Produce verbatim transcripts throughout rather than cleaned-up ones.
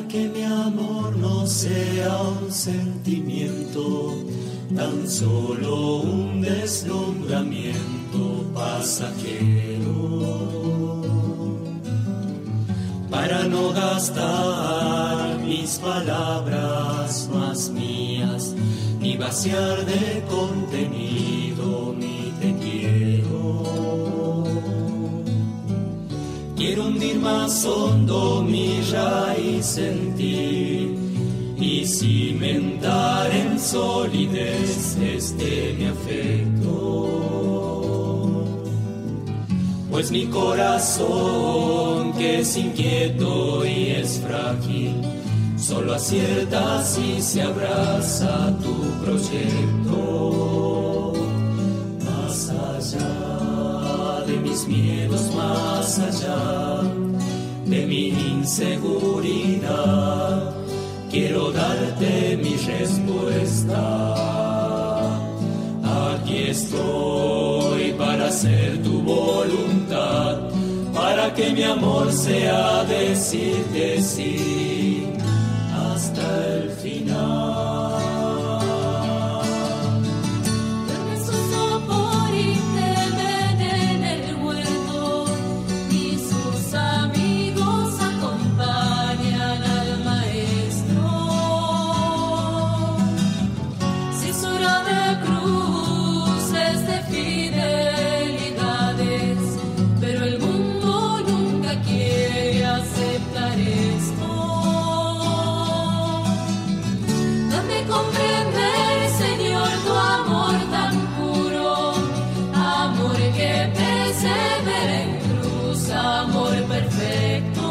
que mi amor no sea un sentimiento, tan solo un deslumbramiento pasajero. Para no gastar mis palabras más mías, ni vaciar de contenido mi te quiero. Quiero hundir más hondo mi raíz en ti y cimentar en solidez este mi afecto. Pues mi corazón, que es inquieto y es frágil, solo acierta si se abraza tu proyecto. Más allá de mis miedos, más allá de mi inseguridad, quiero darte mi respuesta. Aquí estoy para hacer tu voluntad, para que mi amor sea decirte sí hasta el final. Dame su sopor y temen en el huerto, y sus amigos acompañan al maestro. Si es hora de cruces, de fidelidades, pero el mundo nunca quiere aceptar esto. Dame comprender, Señor, tu amor tan puro, amor que persevera en cruz, amor perfecto.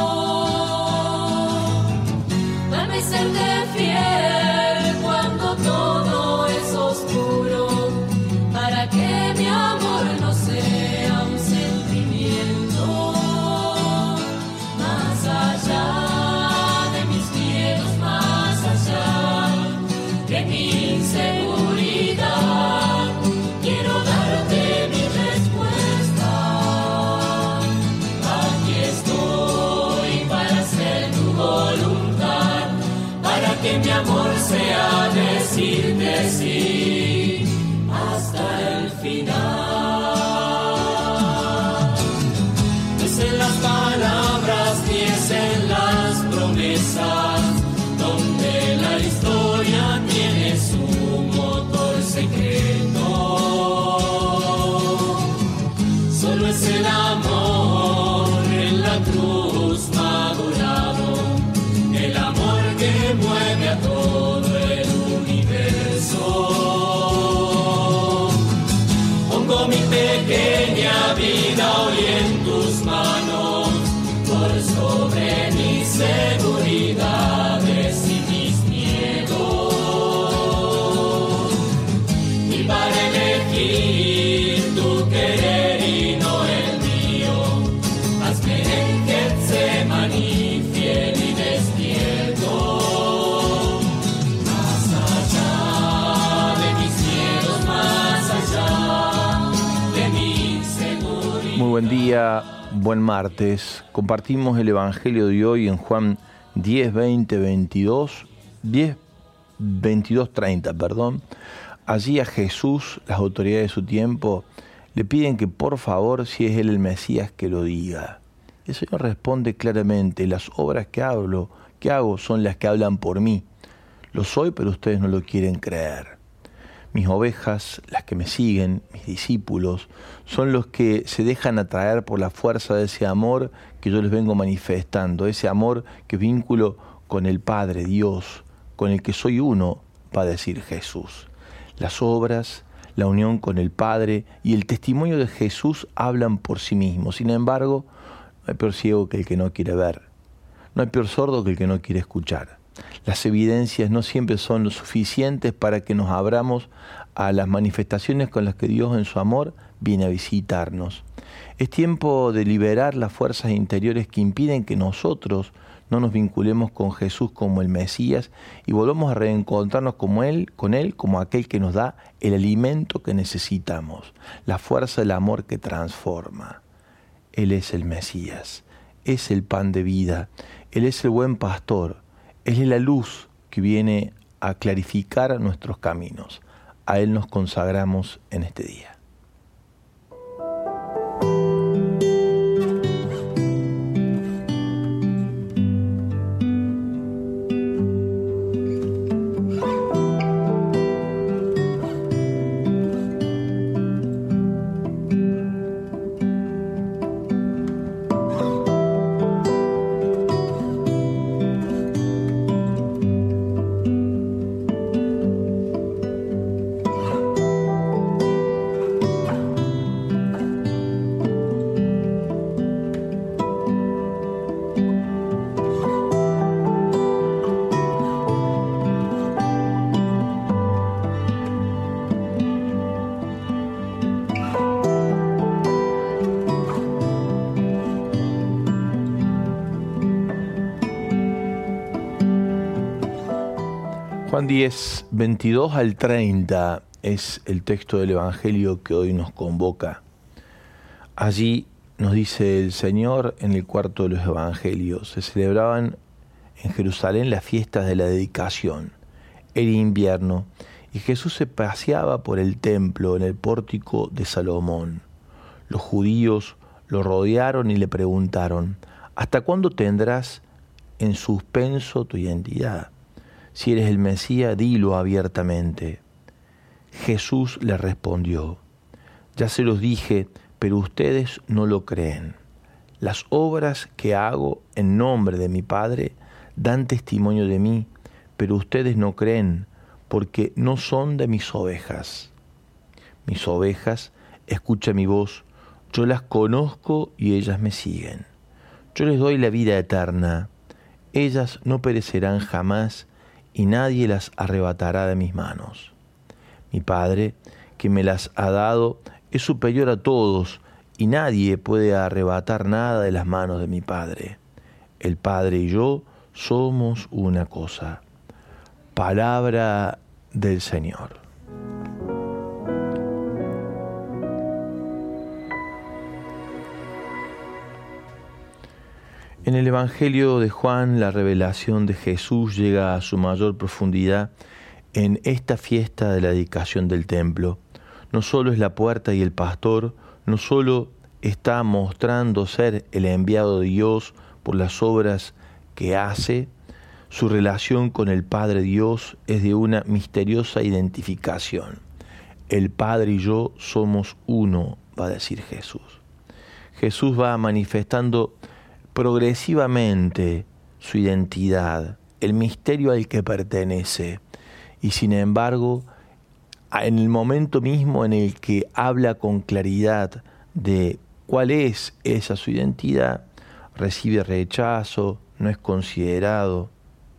Dame serte fiel cuando todo es oscuro, para que mi amor no sea un sentimiento. Más allá de mis miedos, más allá de mi inseguridad, quiero darte mi respuesta. Aquí estoy para hacer tu voluntad, para que mi amor sea decirte sí hasta el final. No es en las palabras ni es en las promesas donde la historia tiene su motor secreto. Solo es el amor en la cruz madurado, el amor que mueve a todo el universo. Pongo mi pequeña vida hoy en tus manos, por sobre mis seguridades y mis miedos. Y para elegir tu querer y no el mío, hazme en Getsemaní fiel y despierto. Más allá de mis miedos, más allá de mi inseguridad. Muy buen día, buen martes. Compartimos el Evangelio de hoy en Juan diez, veinte, veintidós, diez, veintidós, treinta, perdón. Allí a Jesús, las autoridades de su tiempo, le piden que por favor, si es él el Mesías, que lo diga. El Señor responde claramente: las obras que hablo, que hago, son las que hablan por mí. Lo soy, pero ustedes no lo quieren creer. Mis ovejas, las que me siguen, mis discípulos, son los que se dejan atraer por la fuerza de ese amor que yo les vengo manifestando, ese amor que vínculo con el Padre, Dios, con el que soy uno, va a decir Jesús. Las obras, la unión con el Padre y el testimonio de Jesús hablan por sí mismos. Sin embargo, no hay peor ciego que el que no quiere ver. No hay peor sordo que el que no quiere escuchar. Las evidencias no siempre son lo suficientes para que nos abramos a las manifestaciones con las que Dios en su amor viene a visitarnos. Es tiempo de liberar las fuerzas interiores que impiden que nosotros no nos vinculemos con Jesús como el Mesías y volvamos a reencontrarnos como Él, con Él como aquel que nos da el alimento que necesitamos, la fuerza del amor que transforma. Él es el Mesías. es el pan de vida, Él es el buen pastor, Él es la luz que viene a clarificar nuestros caminos. A Él nos consagramos en este día. Juan diez, veintidós al treinta es el texto del Evangelio que hoy nos convoca. Allí nos dice el Señor en el cuarto de los Evangelios, se celebraban en Jerusalén las fiestas de la dedicación. Era invierno y Jesús se paseaba por el templo en el pórtico de Salomón. Los judíos lo rodearon y le preguntaron, ¿hasta cuándo tendrás en suspenso tu identidad? Si eres el Mesías, dilo abiertamente. Jesús le respondió, ya se los dije, pero ustedes no lo creen. Las obras que hago en nombre de mi Padre dan testimonio de mí, pero ustedes no creen, porque no son de mis ovejas. Mis ovejas escuchan mi voz, yo las conozco y ellas me siguen. Yo les doy la vida eterna, ellas no perecerán jamás, y nadie las arrebatará de mis manos. Mi Padre, que me las ha dado, es superior a todos, y nadie puede arrebatar nada de las manos de mi Padre. El Padre y yo somos una cosa. Palabra del Señor. En el Evangelio de Juan, la revelación de Jesús llega a su mayor profundidad en esta fiesta de la dedicación del templo. No solo es la puerta y el pastor, no solo está mostrando ser el enviado de Dios por las obras que hace, su relación con el Padre Dios es de una misteriosa identificación. El Padre y yo somos uno, va a decir Jesús. Jesús va manifestando progresivamente su identidad, el misterio al que pertenece, y sin embargo, en el momento mismo en el que habla con claridad de cuál es esa su identidad, recibe rechazo, no es considerado.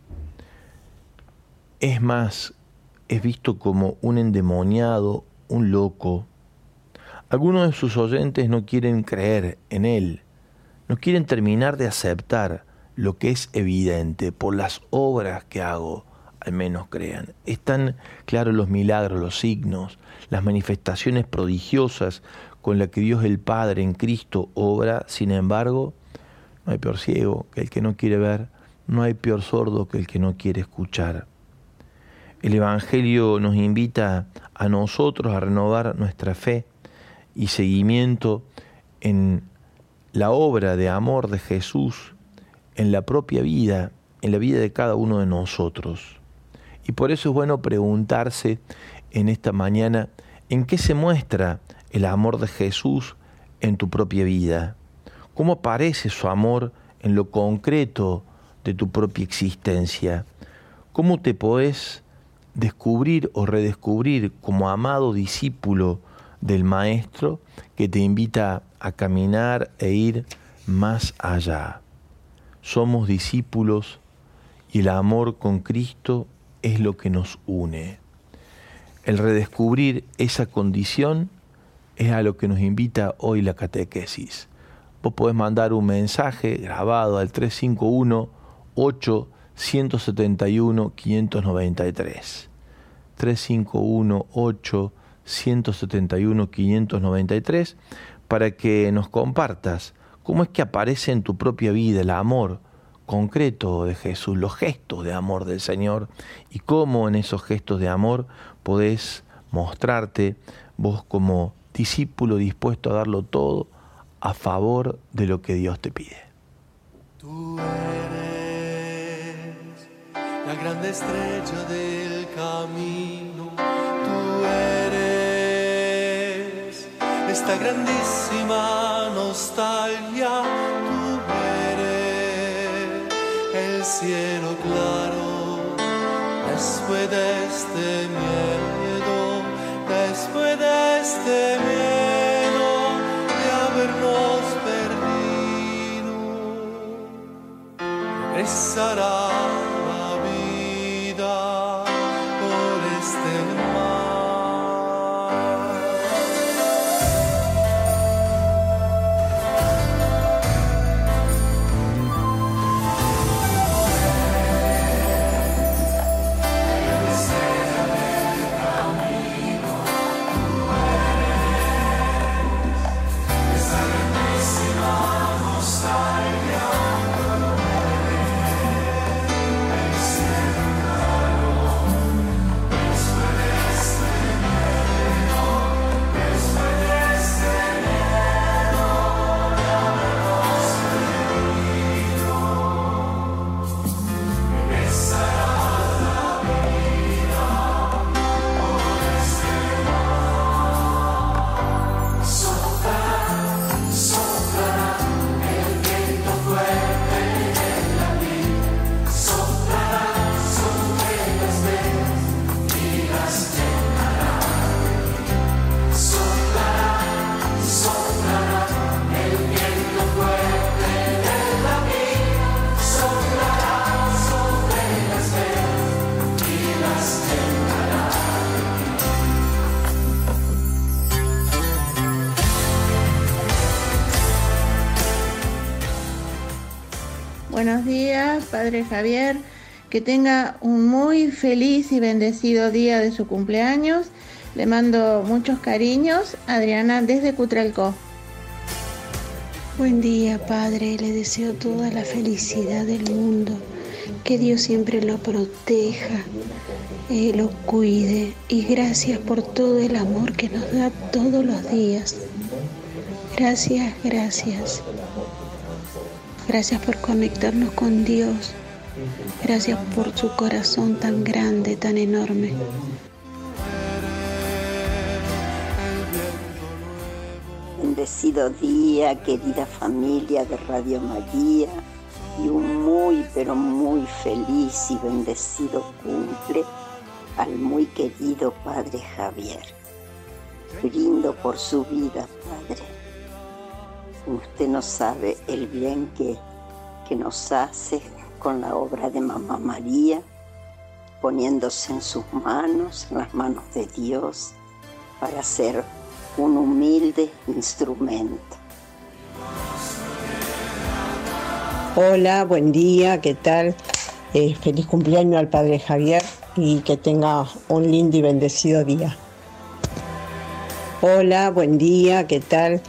Es más, es visto como un endemoniado, un loco. Algunos de sus oyentes no quieren creer en él, no quieren terminar de aceptar lo que es evidente por las obras que hago, al menos crean. Están claros los milagros, los signos, las manifestaciones prodigiosas con las que Dios el Padre en Cristo obra. Sin embargo, no hay peor ciego que el que no quiere ver, no hay peor sordo que el que no quiere escuchar. El Evangelio nos invita a nosotros a renovar nuestra fe y seguimiento en la obra de amor de Jesús en la propia vida, en la vida de cada uno de nosotros. Y por eso es bueno preguntarse en esta mañana, ¿en qué se muestra el amor de Jesús en tu propia vida? ¿Cómo aparece su amor en lo concreto de tu propia existencia? ¿Cómo te podés descubrir o redescubrir como amado discípulo del Maestro que te invita a caminar e ir más allá? Somos discípulos y el amor con Cristo es lo que nos une. El redescubrir esa condición es a lo que nos invita hoy la catequesis. Vos podés mandar un mensaje grabado al tres cinco uno, ocho, uno siete uno, cinco nueve tres. tres cinco uno, ocho, uno siete uno, cinco nueve tres, para que nos compartas ¿Cómo es que aparece en tu propia vida el amor concreto de Jesús, los gestos de amor del Señor? Y cómo en esos gestos de amor podés mostrarte vos como discípulo dispuesto a darlo todo a favor de lo que Dios te pide. Tú eres la grande estrella del camino, tú eres esta grandísima nostalgia, tú eres el cielo claro después de este miedo, después de este miedo de habernos perdido. Regresará la vida por este mar. Buenos días, Padre Javier. Que tenga un muy feliz y bendecido día de su cumpleaños. Le mando muchos cariños. Adriana, desde Cutralcó. Buen día, Padre. Le deseo toda la felicidad del mundo. Que Dios siempre lo proteja, eh, lo cuide. Y gracias por todo el amor que nos da todos los días. Gracias, gracias. Gracias por conectarnos con Dios. Gracias por su corazón tan grande, tan enorme. Bendecido día, querida familia de Radio María, y un muy, pero muy feliz y bendecido cumple al muy querido Padre Javier. Brindo por su vida, Padre. Usted no sabe el bien que, que nos hace con la obra de Mamá María, poniéndose en sus manos, en las manos de Dios, para ser un humilde instrumento. Hola, buen día, ¿qué tal? Eh, feliz cumpleaños al Padre Javier y que tenga un lindo y bendecido día. Hola, buen día, ¿qué tal?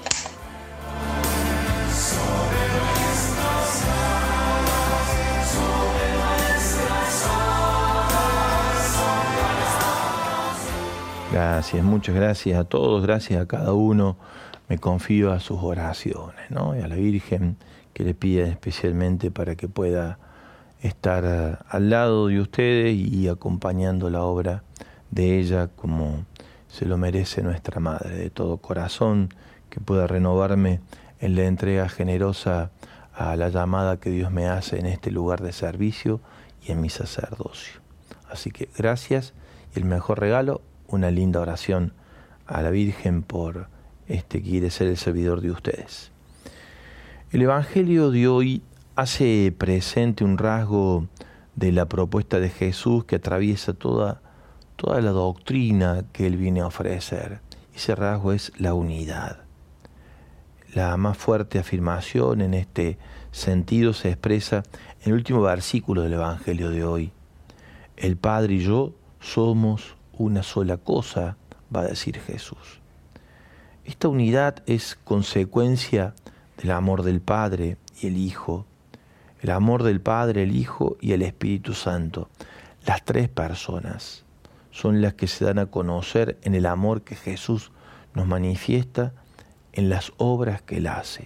Gracias, muchas gracias a todos, gracias a cada uno. Me confío a sus oraciones, ¿no? Y a la Virgen, que le pida especialmente para que pueda estar al lado de ustedes y acompañando la obra de ella como se lo merece nuestra Madre, de todo corazón, que pueda renovarme en la entrega generosa a la llamada que Dios me hace en este lugar de servicio y en mi sacerdocio. Así que gracias, y el mejor regalo, una linda oración a la Virgen por este que quiere ser el servidor de ustedes. El Evangelio de hoy hace presente un rasgo de la propuesta de Jesús que atraviesa toda, toda la doctrina que Él viene a ofrecer. Ese rasgo es la unidad. La más fuerte afirmación en este sentido se expresa en el último versículo del Evangelio de hoy. El Padre y yo somos una sola cosa, va a decir Jesús. Esta unidad es consecuencia el amor del Padre y el Hijo, el amor del Padre, el Hijo y el Espíritu Santo. Las tres personas son las que se dan a conocer en el amor que Jesús nos manifiesta en las obras que Él hace.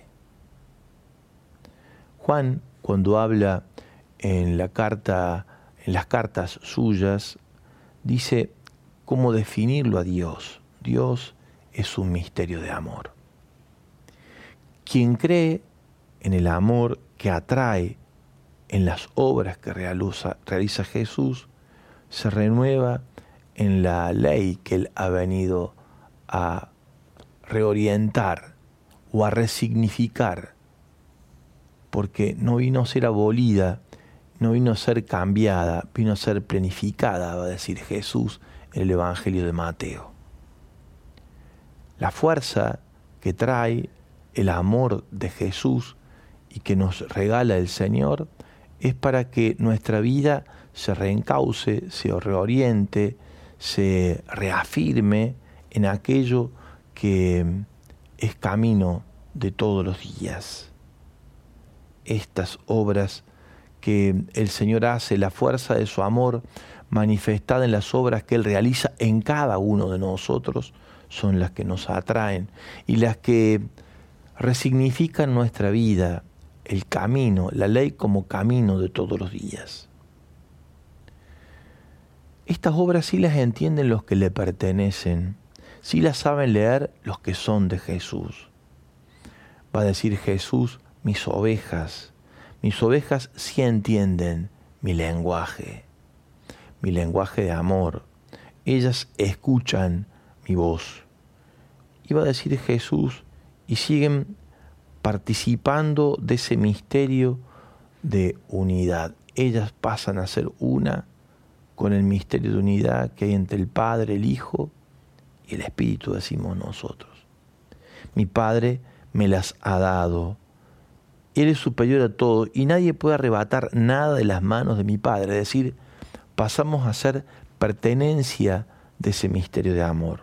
Juan, cuando habla en la carta, en las cartas suyas, dice cómo definirlo a Dios. Dios es un misterio de amor. Quien cree en el amor que atrae en las obras que realiza, realiza Jesús, se renueva en la ley que Él ha venido a reorientar o a resignificar, porque no vino a ser abolida, no vino a ser cambiada, vino a ser planificada, va a decir Jesús en el Evangelio de Mateo. La fuerza que trae el amor de Jesús y que nos regala el Señor es para que nuestra vida se reencauce, se reoriente, se reafirme en aquello que es camino de todos los días. Estas obras que el Señor hace, la fuerza de su amor manifestada en las obras que Él realiza en cada uno de nosotros, son las que nos atraen y las que resignifican nuestra vida, el camino, la ley como camino de todos los días. Estas obras sí las entienden los que le pertenecen, sí las saben leer los que son de Jesús. Va a decir Jesús, mis ovejas, mis ovejas sí entienden mi lenguaje, mi lenguaje de amor. Ellas escuchan mi voz. Y va a decir Jesús, y siguen participando de ese misterio de unidad. Ellas pasan a ser una con el misterio de unidad que hay entre el Padre, el Hijo y el Espíritu, decimos nosotros. Mi Padre me las ha dado. Él es superior a todo y nadie puede arrebatar nada de las manos de mi Padre. Es decir, pasamos a ser pertenencia de ese misterio de amor.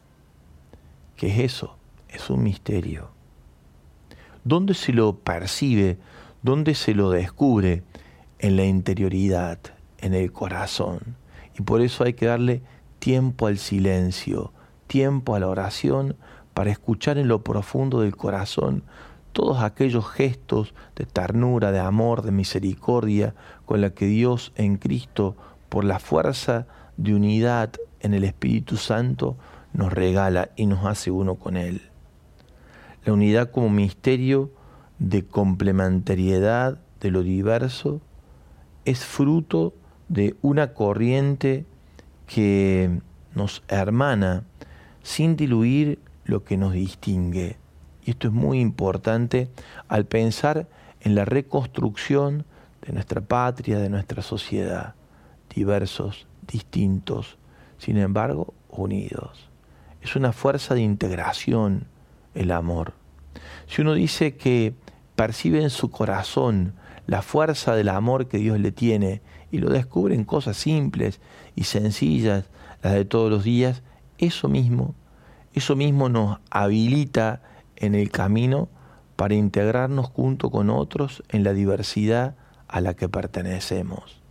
¿Qué es eso? Es un misterio. ¿Dónde se lo percibe? ¿Dónde se lo descubre? En la interioridad, en el corazón. Y por eso hay que darle tiempo al silencio, tiempo a la oración, para escuchar en lo profundo del corazón todos aquellos gestos de ternura, de amor, de misericordia, con la que Dios en Cristo, por la fuerza de unidad en el Espíritu Santo, nos regala y nos hace uno con Él. La unidad como misterio de complementariedad de lo diverso es fruto de una corriente que nos hermana sin diluir lo que nos distingue. Y esto es muy importante al pensar en la reconstrucción de nuestra patria, de nuestra sociedad. Diversos, distintos, sin embargo, unidos. Es una fuerza de integración el amor. Si uno dice que percibe en su corazón la fuerza del amor que Dios le tiene y lo descubre en cosas simples y sencillas, las de todos los días, eso mismo, eso mismo nos habilita en el camino para integrarnos junto con otros en la diversidad a la que pertenecemos.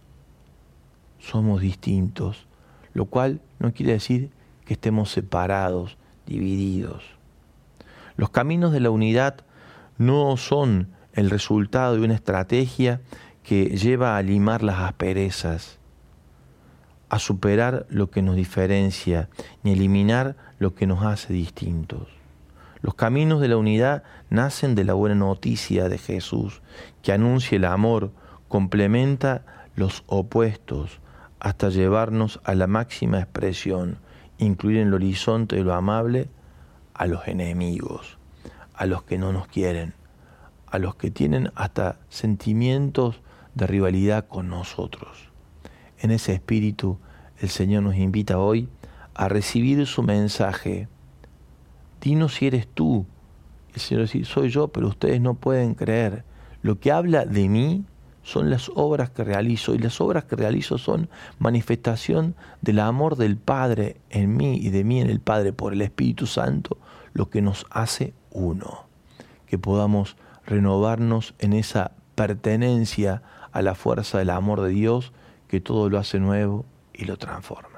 Somos distintos, lo cual no quiere decir que estemos separados, divididos. Los caminos de la unidad no son el resultado de una estrategia que lleva a limar las asperezas, a superar lo que nos diferencia, ni eliminar lo que nos hace distintos. Los caminos de la unidad nacen de la buena noticia de Jesús, que anuncia el amor, complementa los opuestos, hasta llevarnos a la máxima expresión, incluir en el horizonte de lo amable a los enemigos, a los que no nos quieren, a los que tienen hasta sentimientos de rivalidad con nosotros. En ese espíritu, el Señor nos invita hoy a recibir su mensaje. Dinos si eres tú. El Señor dice, soy yo, pero ustedes no pueden creer. Lo que habla de mí son las obras que realizo, y las obras que realizo son manifestación del amor del Padre en mí y de mí en el Padre por el Espíritu Santo, lo que nos hace uno. Que podamos renovarnos en esa pertenencia a la fuerza del amor de Dios que todo lo hace nuevo y lo transforma.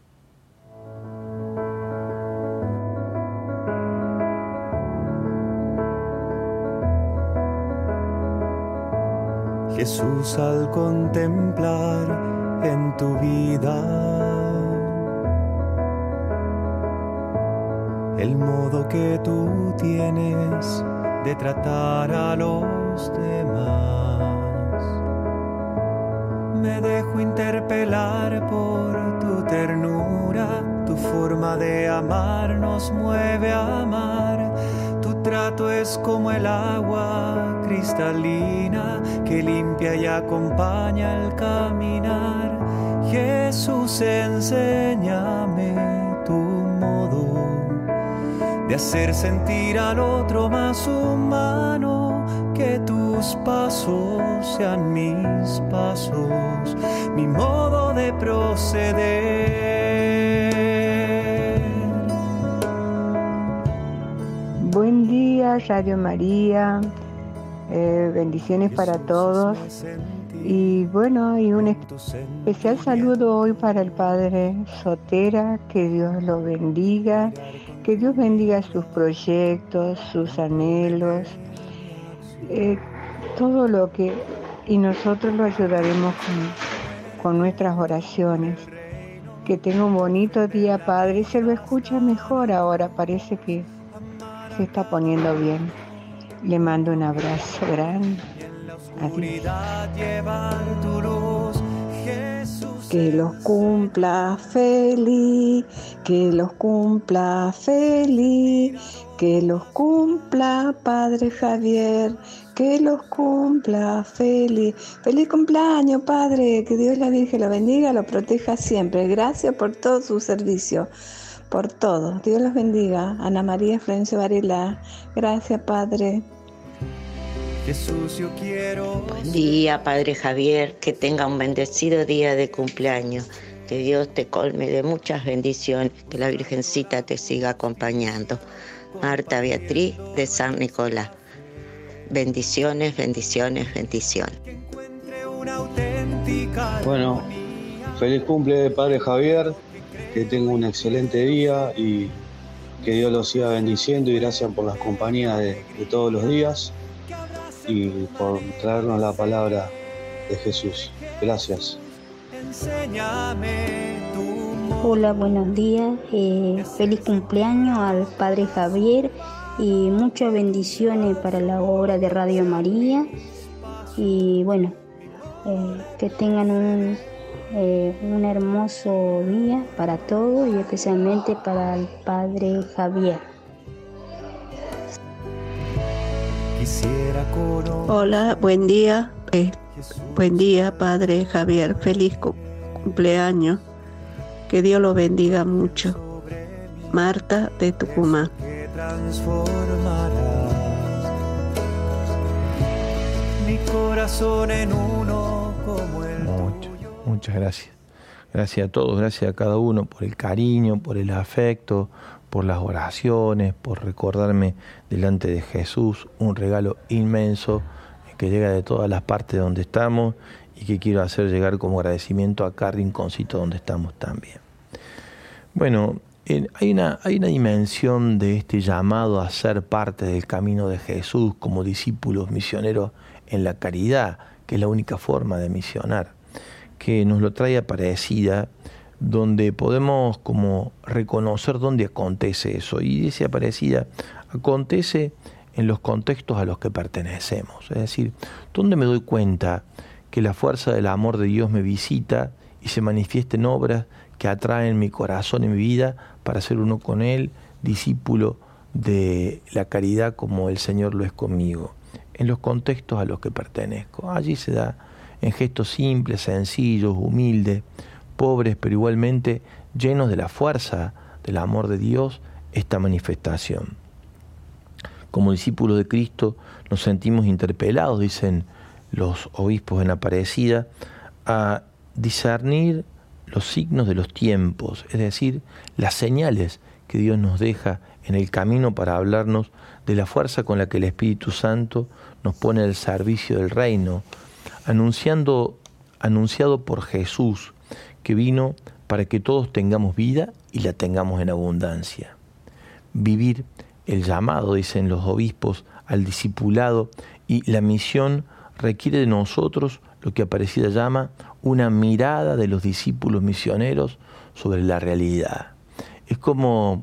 Jesús, al contemplar en tu vida el modo que tú tienes de tratar a los demás, me dejo interpelar por tu ternura, tu forma de amar nos mueve a amar. Tu trato es como el agua cristalina que limpia y acompaña al caminar. Jesús, enséñame tu modo de hacer sentir al otro más humano, que tus pasos sean mis pasos, mi modo de proceder. Buen día, Radio María, eh, bendiciones para todos. Y bueno, y un especial saludo hoy para el Padre Sotera, que Dios lo bendiga, que Dios bendiga sus proyectos, sus anhelos, eh, todo lo que, y nosotros lo ayudaremos con, con nuestras oraciones. Que tenga un bonito día, Padre. Se lo escucha mejor ahora, parece que se está poniendo bien. Le mando un abrazo grande. Adiós. Que los cumpla feliz, que los cumpla feliz, que los cumpla Padre Javier, que los cumpla feliz. Feliz cumpleaños, Padre, que Dios la Virgen lo bendiga, lo proteja siempre. Gracias por todo su servicio, por todo. Dios los bendiga. Ana María Florencio Varela, gracias, Padre. Jesús, yo quiero. Buen día, Padre Javier, que tenga un bendecido día de cumpleaños, que Dios te colme de muchas bendiciones, que la Virgencita te siga acompañando. Marta Beatriz de San Nicolás. Bendiciones, bendiciones, bendiciones. Bueno, feliz cumple, Padre Javier, que tenga un excelente día y que Dios lo siga bendiciendo, y gracias por las compañías de, de todos los días y por traernos la palabra de Jesús. Gracias. Hola, buenos días. Eh, feliz cumpleaños al Padre Javier y muchas bendiciones para la obra de Radio María. Y bueno, eh, que tengan un, eh, un hermoso día para todos y especialmente para el Padre Javier. Hola, buen día, eh, buen día, Padre Javier, feliz cumpleaños, que Dios lo bendiga mucho. Marta de Tucumán. Mi corazón en uno como el Mucho, muchas gracias. Gracias a todos, gracias a cada uno por el cariño, por el afecto, por las oraciones, por recordarme delante de Jesús, un regalo inmenso que llega de todas las partes donde estamos y que quiero hacer llegar como agradecimiento a cada rinconcito donde estamos también. Bueno, eh, hay, una, hay una dimensión de este llamado a ser parte del camino de Jesús como discípulos misioneros en la caridad, que es la única forma de misionar, que nos lo trae Aparecida, donde podemos como reconocer dónde acontece eso. Y dice Aparecida, acontece en los contextos a los que pertenecemos. Es decir, ¿dónde me doy cuenta que la fuerza del amor de Dios me visita y se manifiesta en obras que atraen mi corazón y mi vida para ser uno con Él, discípulo de la caridad como el Señor lo es conmigo? En los contextos a los que pertenezco. Allí se da en gestos simples, sencillos, humildes, pobres, pero igualmente llenos de la fuerza del amor de Dios, esta manifestación. Como discípulos de Cristo nos sentimos interpelados, dicen los obispos en Aparecida, a discernir los signos de los tiempos, es decir, las señales que Dios nos deja en el camino para hablarnos de la fuerza con la que el Espíritu Santo nos pone al servicio del reino, anunciando, anunciado por Jesús, que vino para que todos tengamos vida y la tengamos en abundancia. Vivir el llamado, dicen los obispos, al discipulado y la misión requiere de nosotros lo que Aparecida llama una mirada de los discípulos misioneros sobre la realidad. Es como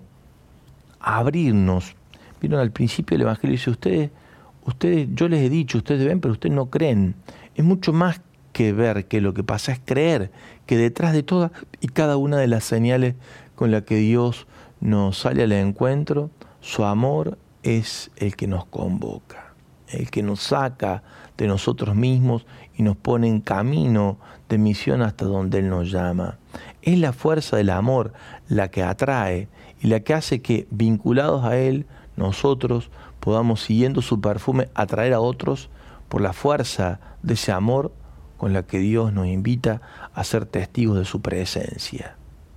abrirnos. Vieron, al principio del Evangelio dice, ustedes, ustedes, yo les he dicho, ustedes ven, pero ustedes no creen. Es mucho más que ver, que lo que pasa es creer, que detrás de todas y cada una de las señales con las que Dios nos sale al encuentro, su amor es el que nos convoca, el que nos saca de nosotros mismos y nos pone en camino de misión hasta donde Él nos llama. Es la fuerza del amor la que atrae y la que hace que, vinculados a Él, nosotros podamos, siguiendo su perfume, atraer a otros por la fuerza de ese amor con la que Dios nos invita a ser testigos de su presencia.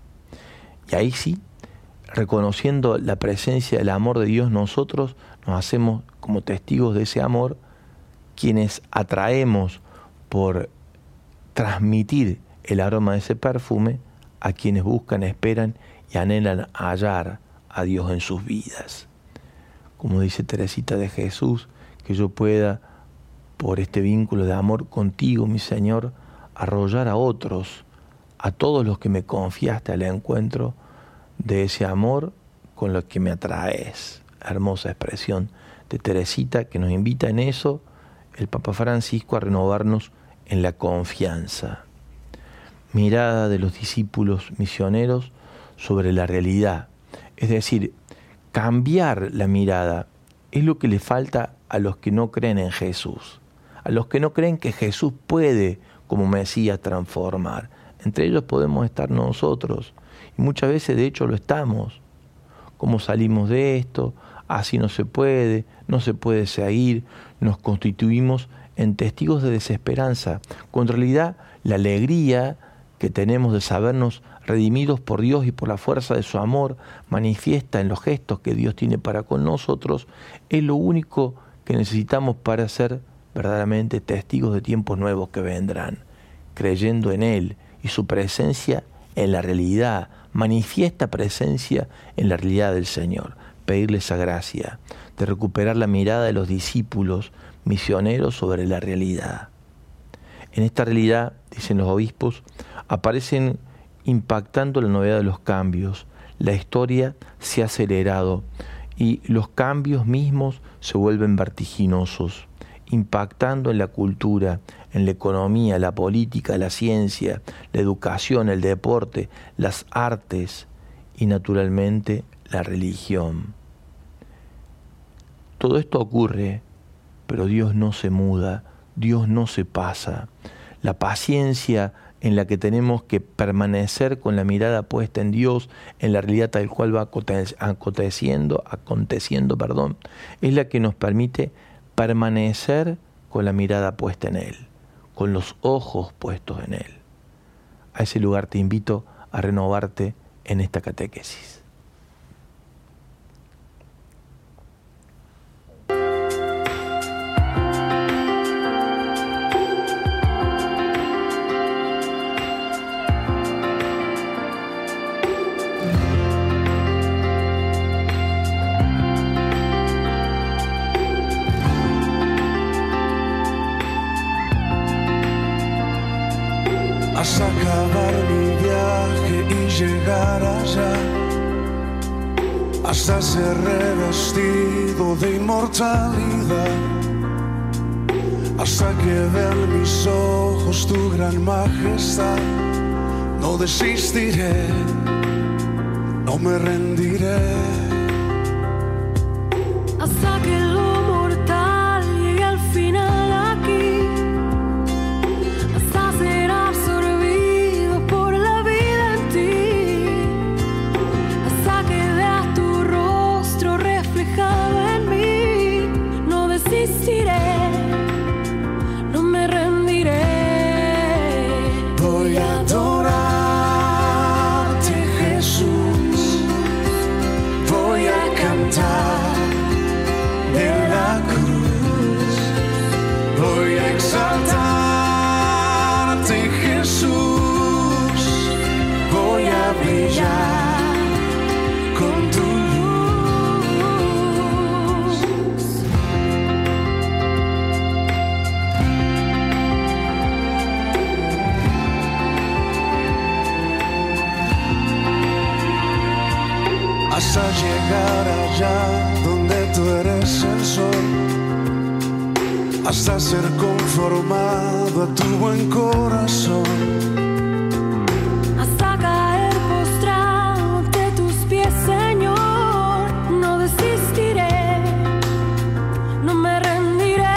Y ahí sí, reconociendo la presencia del amor de Dios, nosotros nos hacemos como testigos de ese amor, quienes atraemos por transmitir el aroma de ese perfume a quienes buscan, esperan y anhelan hallar a Dios en sus vidas. Como dice Teresita de Jesús, que yo pueda, por este vínculo de amor contigo, mi Señor, arrollar a otros, a todos los que me confiaste al encuentro de ese amor con lo que me atraes. Hermosa expresión de Teresita que nos invita en eso el Papa Francisco a renovarnos en la confianza. Mirada de los discípulos misioneros sobre la realidad. Es decir, cambiar la mirada es lo que le falta a los que no creen en Jesús, a los que no creen que Jesús puede, como Mesías, transformar. Entre ellos podemos estar nosotros, y muchas veces de hecho lo estamos. ¿Cómo salimos de esto? Así no se puede, no se puede seguir. Nos constituimos en testigos de desesperanza, cuando en realidad la alegría que tenemos de sabernos redimidos por Dios y por la fuerza de su amor manifiesta en los gestos que Dios tiene para con nosotros, es lo único que necesitamos para ser verdaderamente testigos de tiempos nuevos que vendrán, creyendo en Él y su presencia en la realidad, manifiesta presencia en la realidad del Señor. Pedirle esa gracia de recuperar la mirada de los discípulos misioneros sobre la realidad. En esta realidad, dicen los obispos, aparecen impactando la novedad de los cambios. La historia se ha acelerado y los cambios mismos se vuelven vertiginosos, impactando en la cultura, en la economía, la política, la ciencia, la educación, el deporte, las artes y naturalmente la religión. Todo esto ocurre, pero Dios no se muda, Dios no se pasa. La paciencia en la que tenemos que permanecer con la mirada puesta en Dios, en la realidad tal cual va aconteciendo, aconteciendo, perdón, es la que nos permite permanecer con la mirada puesta en Él, con los ojos puestos en Él. A ese lugar te invito a renovarte en esta catequesis. Hasta acabar mi viaje y llegar allá, hasta ser revestido de inmortalidad, hasta que vean mis ojos tu gran majestad. No desistiré, no me rendiré, hasta que lo mortal llegue al final aquí. No me rendiré. Voy a adorarte, Jesús. Voy a cantar de brillar con tu luz. Hasta llegar allá donde tú eres el sol, hasta ser conformado a tu buen corazón, hasta caer postrado ante tus pies, Señor. No desistiré, no me rendiré.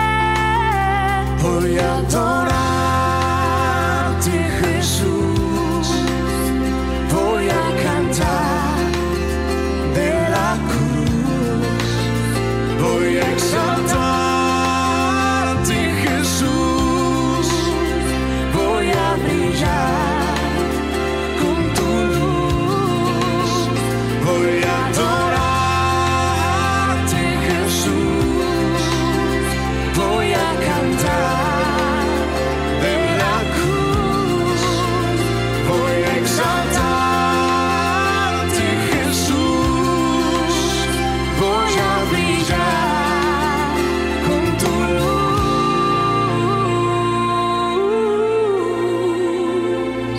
Voy a adorarte, Jesús. Voy a cantar de la cruz. Voy a exaltarte, Jesús. Voy a brillar con tu luz. Voy a adorarte, Jesús. Voy a cantar de la cruz. Voy a exaltarte, Jesús. Voy a brillar con tu luz.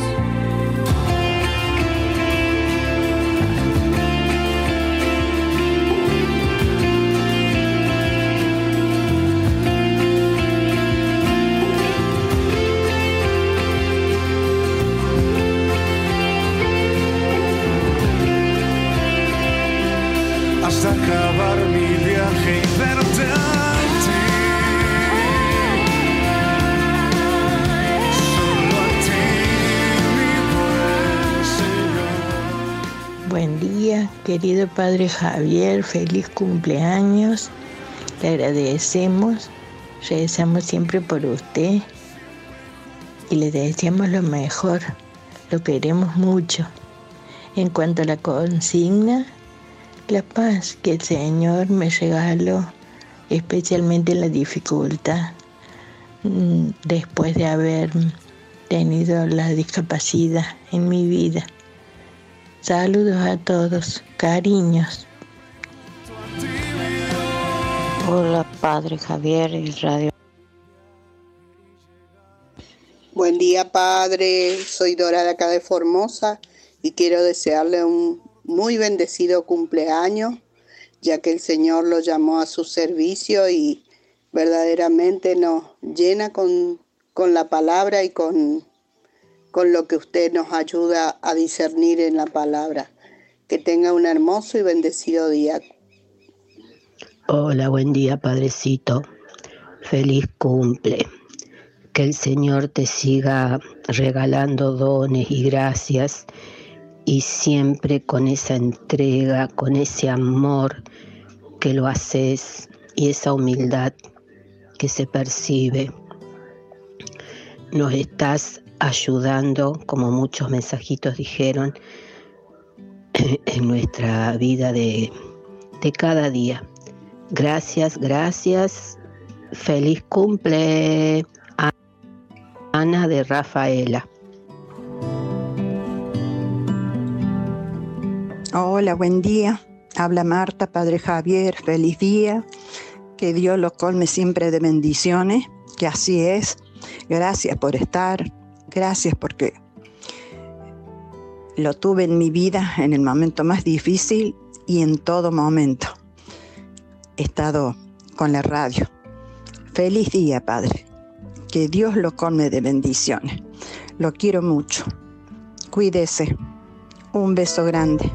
Hasta acabar mi viaje y verte a ti. Solo a ti, mi buen Señor. Buen día, querido Padre Javier, feliz cumpleaños. Le agradecemos, rezamos siempre por usted y le deseamos lo mejor, lo queremos mucho. En cuanto a la consigna, la paz que el Señor me regaló, especialmente en la dificultad, mm, después de haber tenido la discapacidad en mi vida. Saludos a todos, cariños. Hola, Padre Javier y Radio. Buen día, Padre. Soy Dora de acá de Formosa y quiero desearle un muy bendecido cumpleaños, ya que el Señor lo llamó a su servicio y verdaderamente nos llena con, con la palabra y con, con lo que usted nos ayuda a discernir en la palabra. Que tenga un hermoso y bendecido día. Hola, buen día, Padrecito. Feliz cumple. Que el Señor te siga regalando dones y gracias, y siempre con esa entrega, con ese amor que lo haces y esa humildad que se percibe. Nos estás ayudando, como muchos mensajitos dijeron, en nuestra vida de, de cada día. Gracias, gracias. Feliz cumple, Ana de Rafaela. Hola, buen día. Habla Marta, Padre Javier, feliz día. Que Dios lo colme siempre de bendiciones, que así es. Gracias por estar, gracias porque lo tuve en mi vida en el momento más difícil y en todo momento. He estado con la radio. Feliz día, Padre. Que Dios lo colme de bendiciones. Lo quiero mucho. Cuídese. Un beso grande.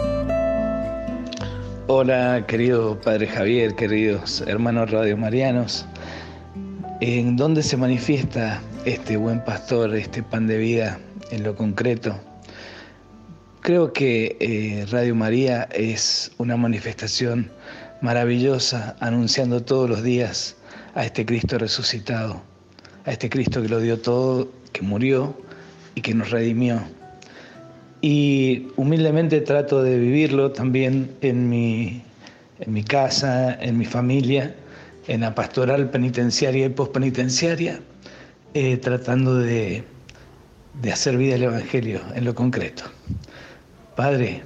Hola, querido Padre Javier, queridos hermanos radiomarianos. ¿En dónde se manifiesta este buen pastor, este pan de vida en lo concreto? Creo que eh, Radio María es una manifestación maravillosa, anunciando todos los días a este Cristo resucitado, a este Cristo que lo dio todo, que murió y que nos redimió. Y humildemente trato de vivirlo también en mi, en mi casa, en mi familia, en la pastoral penitenciaria y postpenitenciaria, eh, tratando de, de hacer vida el Evangelio en lo concreto. Padre,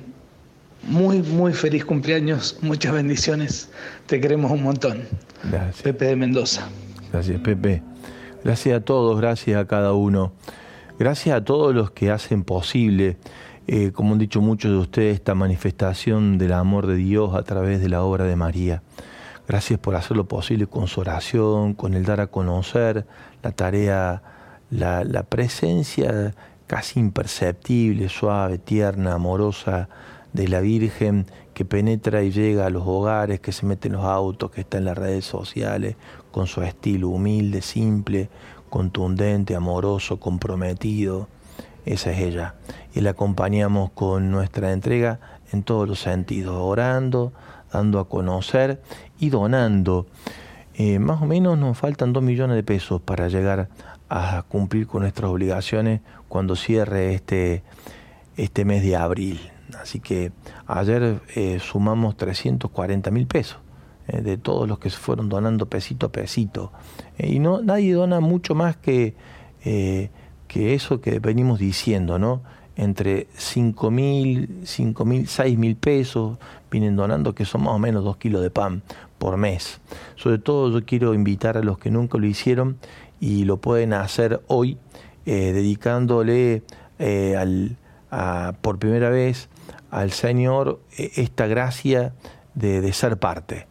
muy, muy feliz cumpleaños, muchas bendiciones, te queremos un montón. Gracias. Pepe de Mendoza. Gracias, Pepe. Gracias a todos, gracias a cada uno. Gracias a todos los que hacen posible, eh, como han dicho muchos de ustedes, esta manifestación del amor de Dios a través de la obra de María. Gracias por hacerlo posible con su oración, con el dar a conocer la tarea, la, la presencia casi imperceptible, suave, tierna, amorosa de la Virgen que penetra y llega a los hogares, que se mete en los autos, que está en las redes sociales, con su estilo humilde, simple, contundente, amoroso, comprometido. Esa es ella. Y la acompañamos con nuestra entrega en todos los sentidos, orando, dando a conocer y donando. Eh, más o menos nos faltan dos millones de pesos para llegar a cumplir con nuestras obligaciones cuando cierre este, este mes de abril. Así que ayer eh, sumamos trescientos cuarenta mil pesos eh, de todos los que se fueron donando pesito a pesito. Eh, y no nadie dona mucho más que, eh, que eso que venimos diciendo, ¿no? Entre cinco mil, cinco mil, seis mil pesos vienen donando, que son más o menos dos kilos de pan por mes. Sobre todo yo quiero invitar a los que nunca lo hicieron y lo pueden hacer hoy, eh, dedicándole eh, al, a, por primera vez al Señor eh, esta gracia de, de ser parte.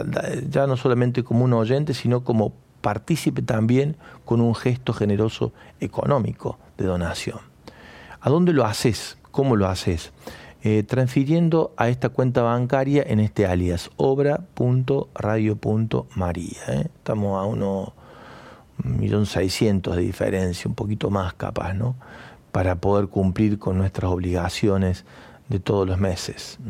Ya no solamente como un oyente, sino como partícipe también con un gesto generoso económico de donación. ¿A dónde lo haces? ¿Cómo lo haces? Eh, transfiriendo a esta cuenta bancaria en este alias, obra punto radio punto maría. ¿eh? Estamos a unos un millón seiscientos de diferencia, un poquito más capaz, ¿no? Para poder cumplir con nuestras obligaciones de todos los meses.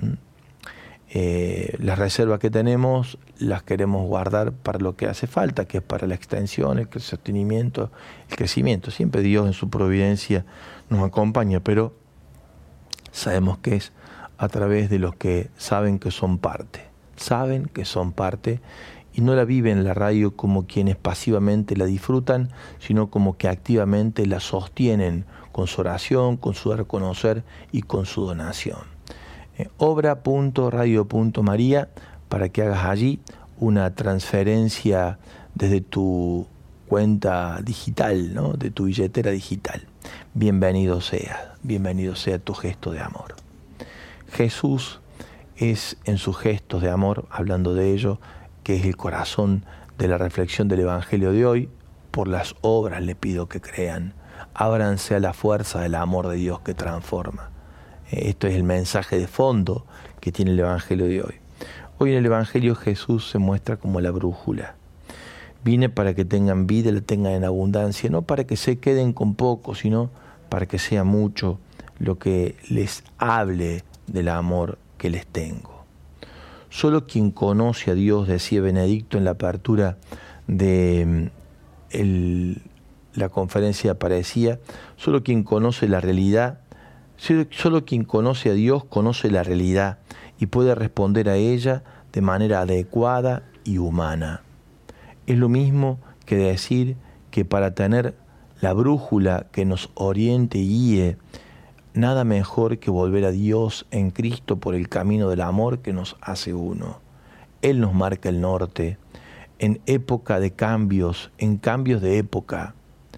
Eh, las reservas que tenemos las queremos guardar para lo que hace falta, que es para la extensión, el sostenimiento, el crecimiento. Siempre Dios en su providencia nos acompaña, pero sabemos que es a través de los que saben que son parte, saben que son parte y no la viven la radio como quienes pasivamente la disfrutan, sino como que activamente la sostienen con su oración, con su dar a conocer y con su donación. Eh, obra punto radio punto maría para que hagas allí una transferencia desde tu cuenta digital, ¿no? De tu billetera digital. Bienvenido sea, bienvenido sea tu gesto de amor. Jesús es en sus gestos de amor, hablando de ello, que es el corazón de la reflexión del Evangelio de hoy. Por las obras le pido que crean. Ábranse a la fuerza del amor de Dios que transforma. Esto es el mensaje de fondo que tiene el Evangelio de hoy. Hoy en el Evangelio Jesús se muestra como la brújula. Vine para que tengan vida y la tengan en abundancia, no para que se queden con poco, sino para que sea mucho lo que les hable del amor que les tengo. Solo quien conoce a Dios, decía Benedicto en la apertura de el, la conferencia de Parecía, solo quien conoce la realidad, solo quien conoce a Dios conoce la realidad y puede responder a ella de manera adecuada y humana. Es lo mismo que decir que para tener la brújula que nos oriente y guíe, nada mejor que volver a Dios en Cristo por el camino del amor que nos hace uno. Él nos marca el norte en época de cambios, en cambios de época,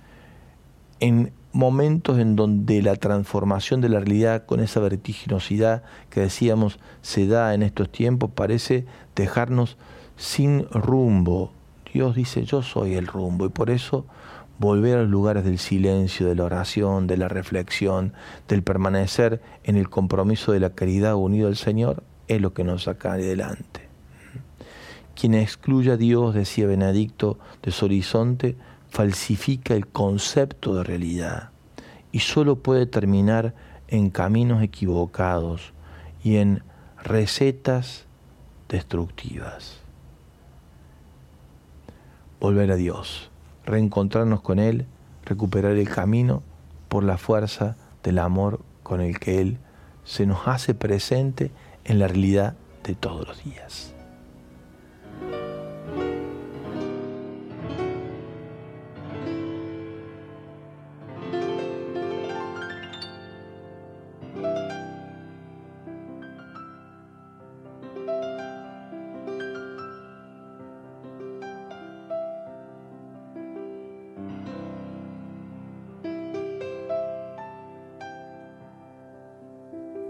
en momentos en donde la transformación de la realidad con esa vertiginosidad que decíamos se da en estos tiempos parece dejarnos sin rumbo. Dios dice, yo soy el rumbo, y por eso volver a los lugares del silencio, de la oración, de la reflexión, del permanecer en el compromiso de la caridad unido al Señor, es lo que nos saca adelante. Quien excluye a Dios, decía Benedicto, de su horizonte, falsifica el concepto de realidad y solo puede terminar en caminos equivocados y en recetas destructivas. Volver a Dios, reencontrarnos con Él, recuperar el camino por la fuerza del amor con el que Él se nos hace presente en la realidad de todos los días.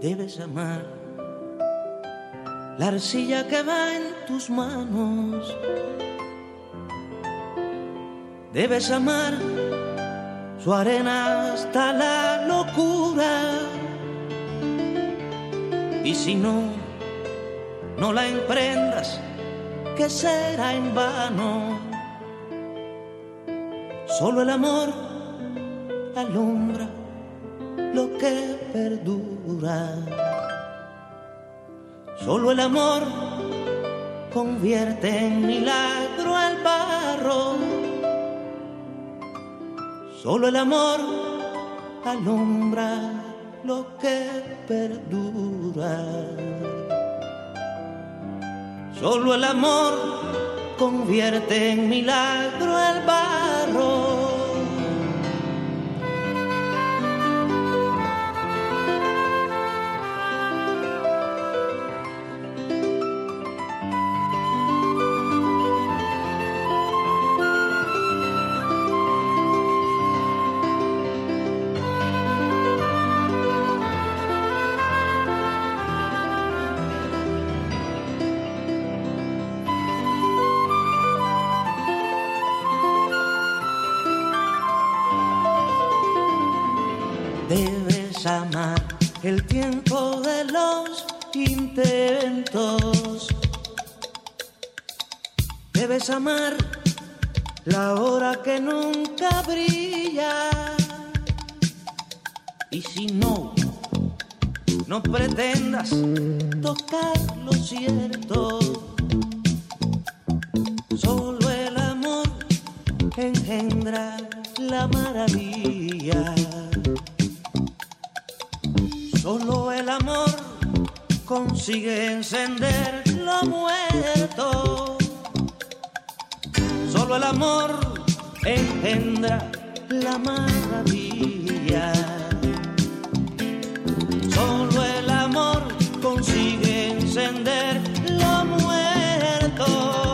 Debes amar la arcilla que va en tus manos. Debes amar su arena hasta la locura. Y si no, no la emprendas, que será en vano. Solo el amor alumbra lo que perdura. Solo el amor convierte en milagro al barro. Solo el amor alumbra lo que perdura. Solo el amor convierte en milagro el barro. Debes amar el tiempo de los intentos. Debes amar la hora que nunca brilla. Y si no, no pretendas tocar lo cierto. Solo el amor engendra la maravilla. Solo el amor consigue encender lo muerto. Solo el amor engendra la maravilla. Solo el amor consigue encender lo muerto.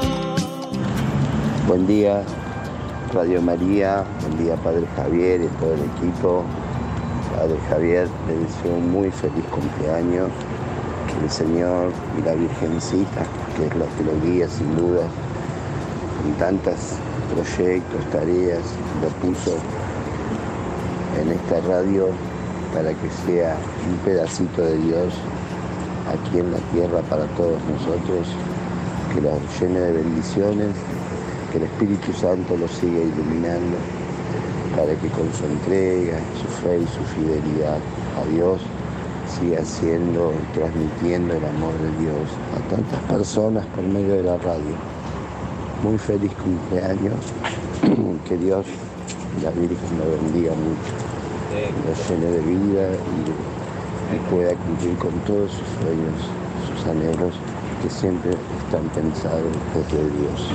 Buen día, Radio María. Buen día, Padre Javier y todo el equipo. Padre Javier, le deseo un muy feliz cumpleaños, que el Señor y la Virgencita, que es la que lo guía sin duda en tantos proyectos, tareas, lo puso en esta radio para que sea un pedacito de Dios aquí en la tierra para todos nosotros, que los llene de bendiciones, que el Espíritu Santo los siga iluminando, para que con su entrega, su fe y su fidelidad a Dios siga siendo y transmitiendo el amor de Dios a tantas personas por medio de la radio. Muy feliz cumpleaños, que Dios y la Virgen lo bendiga mucho, lo llene de vida y, y pueda cumplir con todos sus sueños, sus anhelos, que siempre están pensados desde Dios.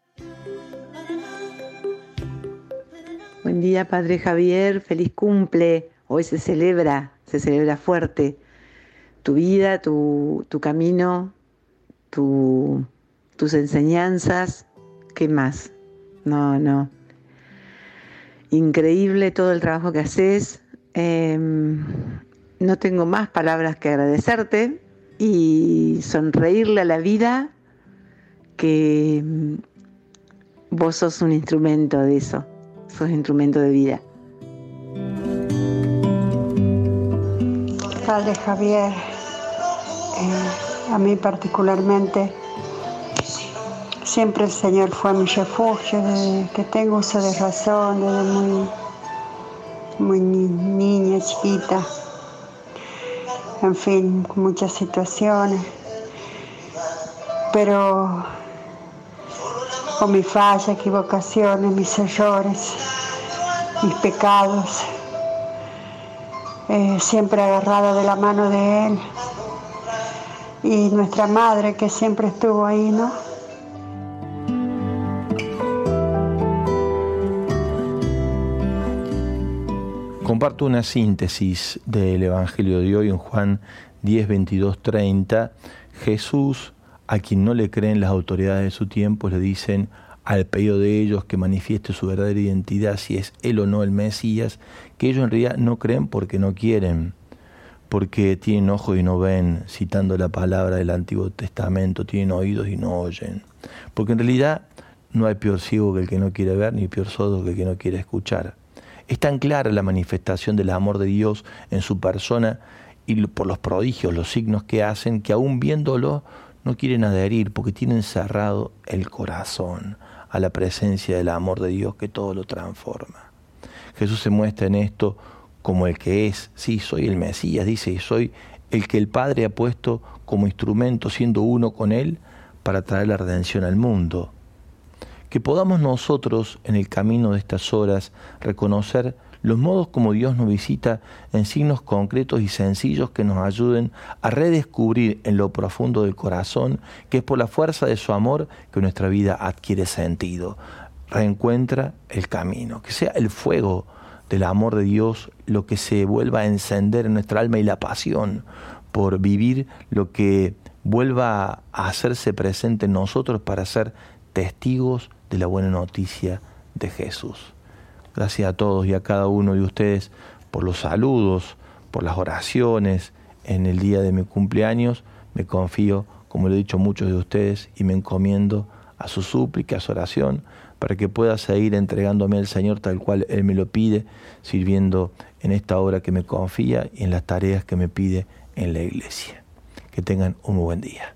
Buen día, Padre Javier, feliz cumple. Hoy se celebra, se celebra fuerte tu vida, tu, tu camino, tu, tus enseñanzas. ¿Qué más? No, no. Increíble todo el trabajo que haces. Eh, no tengo más palabras que agradecerte y sonreírle a la vida, que vos sos un instrumento de eso. Sos instrumento de vida. Padre Javier, eh, a mí particularmente, siempre el Señor fue mi refugio, desde que tengo uso de razón, desde muy, muy ni- niña, chiquita, en fin, muchas situaciones, pero con mis fallas, equivocaciones, mis errores, mis pecados, eh, siempre agarrada de la mano de Él, y nuestra madre que siempre estuvo ahí, ¿no? Comparto una síntesis del Evangelio de hoy en Juan diez, veintidós, treinta. Jesús, a quien no le creen las autoridades de su tiempo, le dicen al pedido de ellos que manifieste su verdadera identidad, si es él o no el Mesías, que ellos en realidad no creen porque no quieren, porque tienen ojos y no ven, citando la palabra del Antiguo Testamento, tienen oídos y no oyen. Porque en realidad no hay peor ciego que el que no quiere ver, ni peor sordo que el que no quiere escuchar. Es tan clara la manifestación del amor de Dios en su persona y por los prodigios, los signos que hacen, que aún viéndolo no quieren adherir porque tienen cerrado el corazón a la presencia del amor de Dios que todo lo transforma. Jesús se muestra en esto como el que es. Sí, soy el Mesías, dice, y soy el que el Padre ha puesto como instrumento, siendo uno con Él, para traer la redención al mundo. Que podamos nosotros, en el camino de estas horas, reconocer los modos como Dios nos visita en signos concretos y sencillos que nos ayuden a redescubrir en lo profundo del corazón que es por la fuerza de su amor que nuestra vida adquiere sentido, reencuentra el camino, que sea el fuego del amor de Dios lo que se vuelva a encender en nuestra alma y la pasión por vivir lo que vuelva a hacerse presente en nosotros para ser testigos de la buena noticia de Jesús. Gracias a todos y a cada uno de ustedes por los saludos, por las oraciones. En el día de mi cumpleaños me confío, como lo he dicho a muchos de ustedes, y me encomiendo a su súplica, a su oración, para que pueda seguir entregándome al Señor tal cual Él me lo pide, sirviendo en esta obra que me confía y en las tareas que me pide en la iglesia. Que tengan un muy buen día.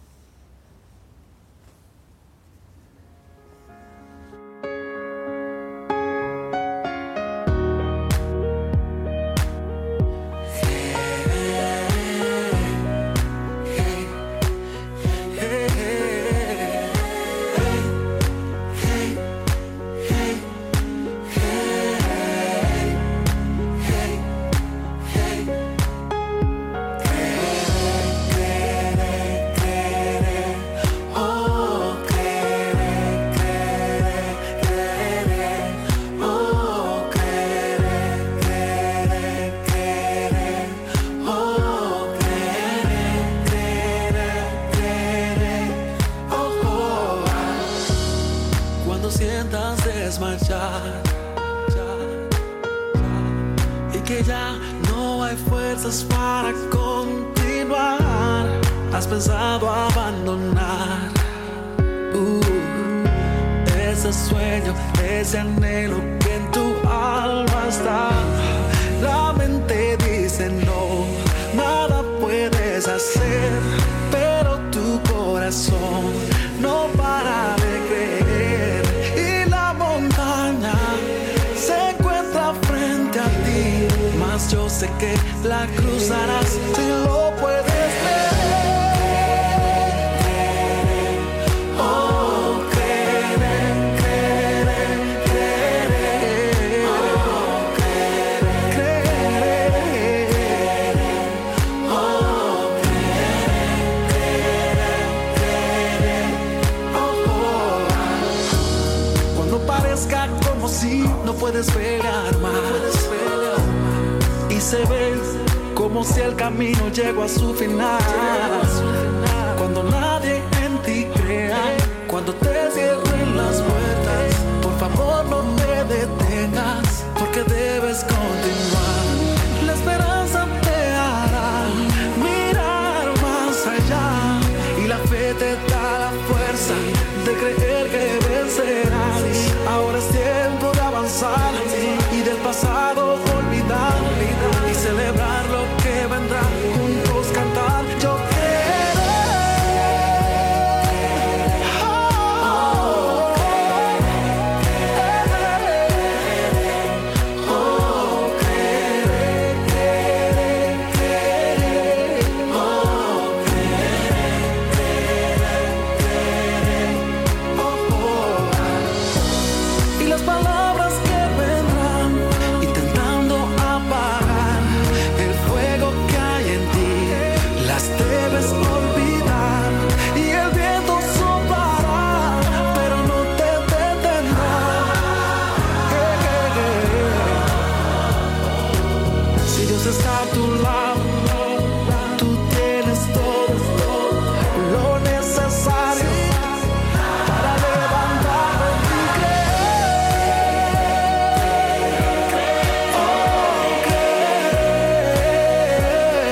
Y que ya no hay fuerzas para continuar. Has pensado abandonar uh, ese sueño, ese anhelo que en tu alma está. La mente dice no, nada puedes hacer, pero tu corazón no para de creer. Y la montaña se encuentra frente a ti, mas yo sé que la cruzarás si lo puedes ver. Oh, creer, creer, creer. Oh, creer, creer. Oh, creer, creer, creer. Oh, oh. Cuando parezca como si no puedes pelear más, y se ve como si el camino llegó a su final. Cuando nadie en ti crea, cuando te cierren las puertas, por favor no te detengas, porque debes continuar. La esperanza te hará mirar más allá, y la fe te da la fuerza de creer que vencerás. Ahora es tiempo de avanzar y del pasado olvidar, y celebrar lo que vendrá, juntos cantar. Yo está a tu lado, tú tienes todo lo necesario para levantarte y creer. Oh, creer.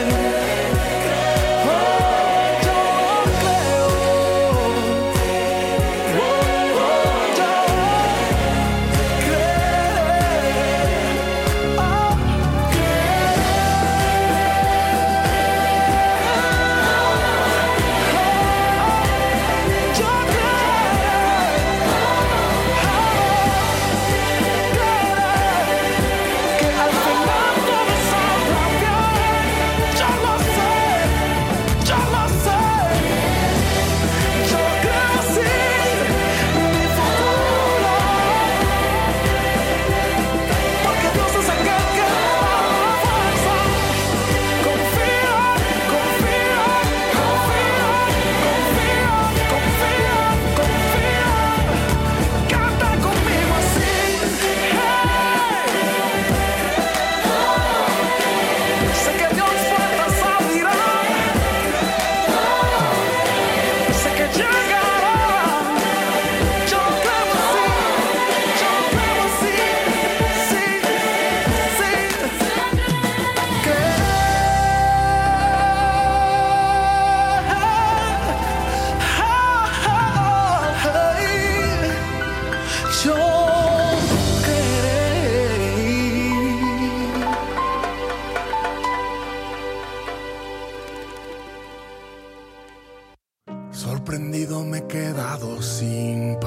Yo